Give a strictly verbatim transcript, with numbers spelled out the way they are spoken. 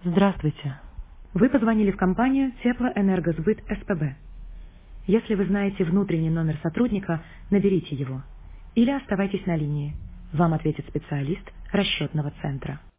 Здравствуйте. Вы позвонили в компанию Теплоэнергосбыт СПБ. Если вы знаете внутренний номер сотрудника, наберите его. Или оставайтесь на линии. Вам ответит специалист расчетного центра.